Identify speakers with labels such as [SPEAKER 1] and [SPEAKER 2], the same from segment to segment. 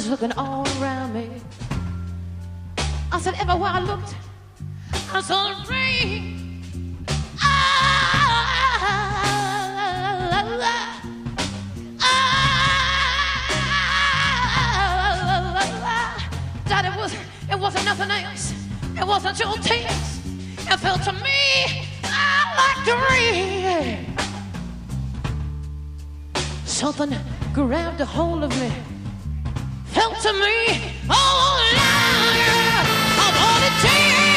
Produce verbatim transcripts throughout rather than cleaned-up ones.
[SPEAKER 1] looking all around me. I said, everywhere I looked, I saw the rain. Ah, that it was, it wasn't nothing else. It wasn't your tears. It felt to me like the rain. Something grabbed a hold of me. Felt to me, oh, yeah, I wanted to.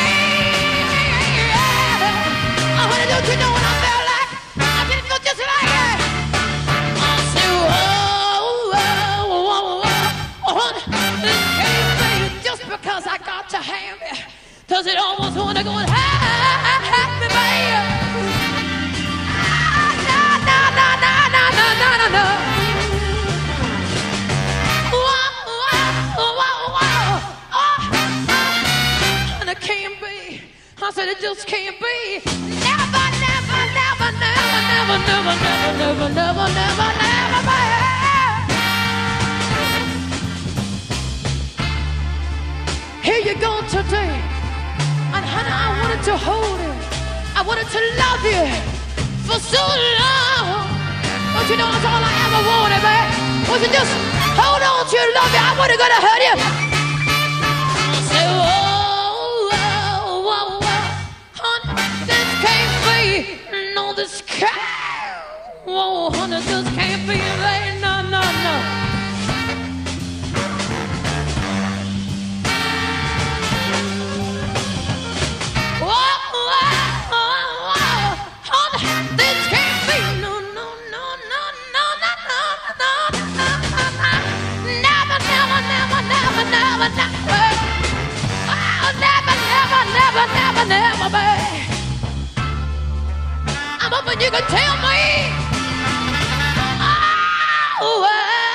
[SPEAKER 1] I wanted to, you know what I felt like? I didn't feel just like it. I said, oh, oh, oh, oh, oh, this can't be just because I got to have it. Does it almost want to go and have me, baby? No, no, no, no, no, no, no, no, no. I said it just can't be. Never, never, never, never, never, never, never, never, never, never, never, never. Here you go today, and honey, I wanted to hold you. I wanted to love you for so long. But you know that's all I ever wanted, man. Was to just hold on to you, love you. I wasn't gonna hurt you. I said, oh. No, this can't. Oh, honey, this can't be right. No, no, no. Oh, oh, oh, oh, honey, this can't be. No, no, no, no, no, no, no, no, no, no, no. Never, never, never, never, never, never. Oh, never, never, never, never, never, babe. I'm hoping you can tell me. Oh,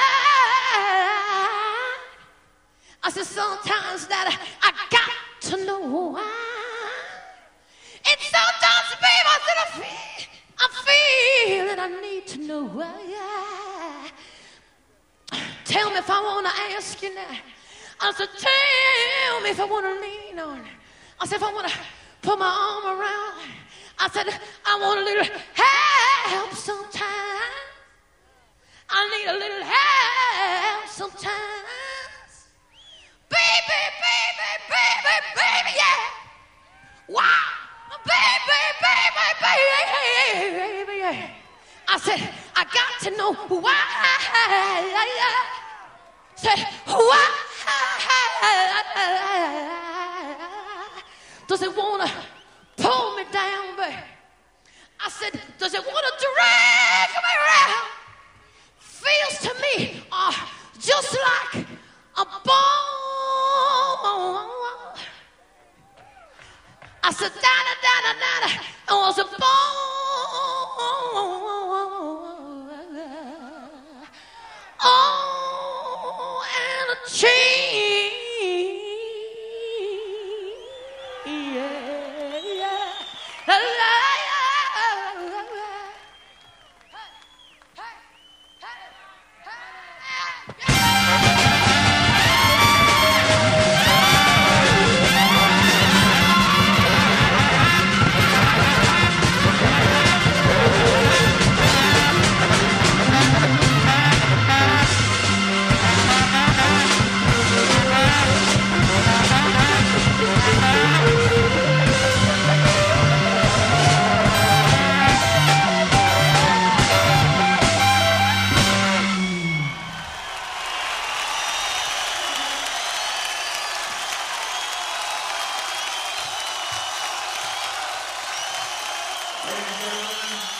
[SPEAKER 1] I, I said sometimes that I got to know why. And sometimes, babe, I said I feel, I feel that I need to know why. Tell me if I want to ask you now. I said, tell me if I want to lean on. I said, if I want to put my arm around. I said, I want a little help sometimes. I need a little help sometimes. Baby, baby, baby, baby, yeah. Wow. Baby, baby, baby, baby, yeah. I said, I got to know why. Said, why does it want to pull me down, baby? I said, does it want to drag me around? Feels to me uh, just like a bone. I said, da-da, da-da, da-da, it was a bone. Oh, and a chain.
[SPEAKER 2] Thank you.